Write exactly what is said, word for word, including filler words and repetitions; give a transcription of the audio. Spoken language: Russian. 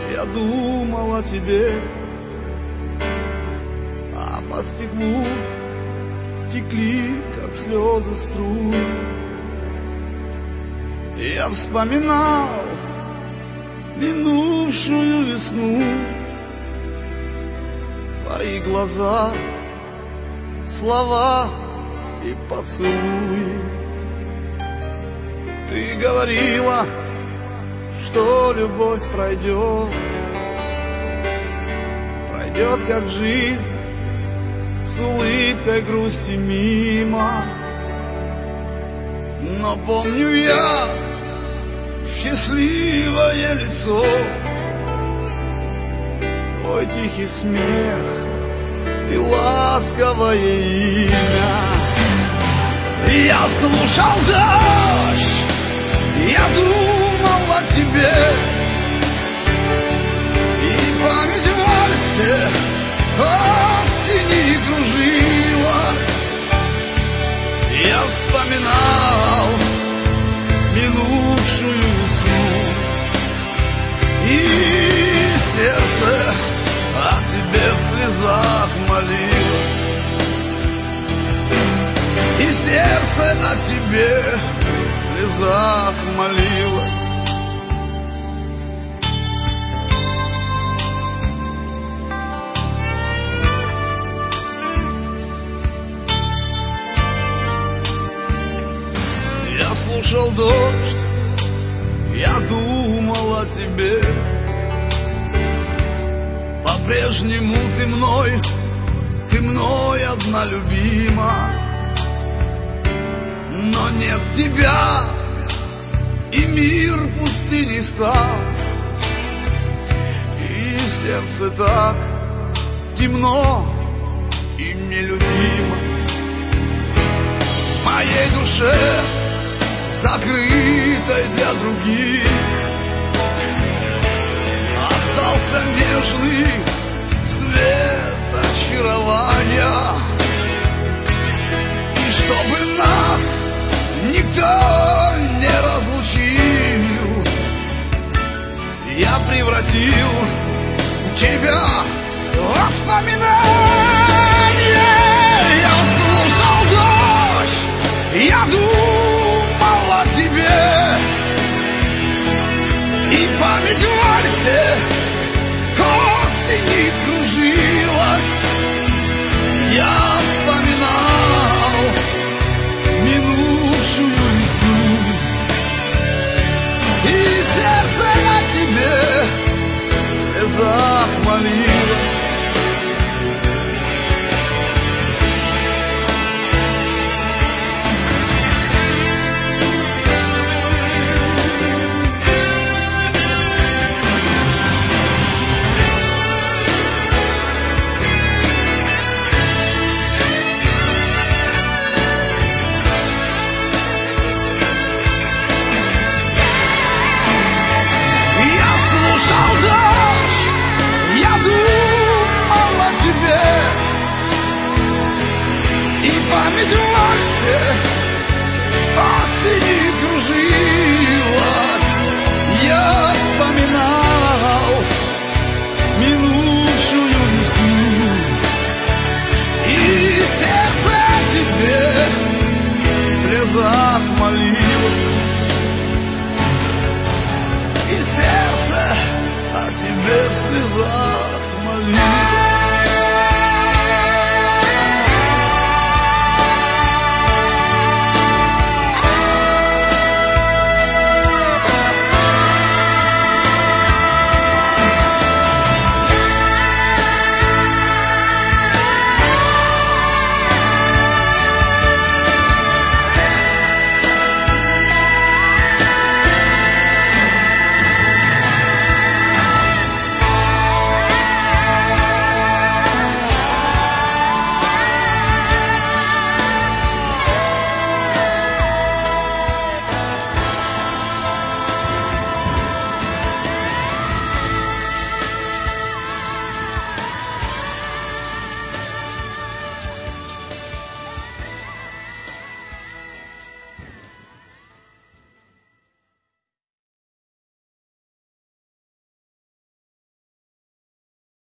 Я думал о тебе, а по стеклу текли, как слезы, струи. Я вспоминал минувшую весну, твои глаза, слова и поцелуи. Ты говорила, что любовь пройдет, пройдет как жизнь, с улыбкой грусти мимо. Но помню я счастливое лицо, твой тихий смех и ласковое имя. Я слушал дождь, я думал о тебе, и память в вальсе по стене кружила. Я вспоминал минувшую весну, и сердце о тебе в слезах молилось, и сердце о тебе в слезах молилось. Я слушал дождь, я думал о тебе. По-прежнему ты мной, ты мной одна любима. Но нет тебя, и мир пустыней стал, и сердце так темно и нелюдимо. В моей душе, закрытой для других, остался нежный свет очарования. И чтобы нас никто не разлучил, я превратил тебя в воспоминание. Я слушал дождь, я думал о тебе, и память в вальсе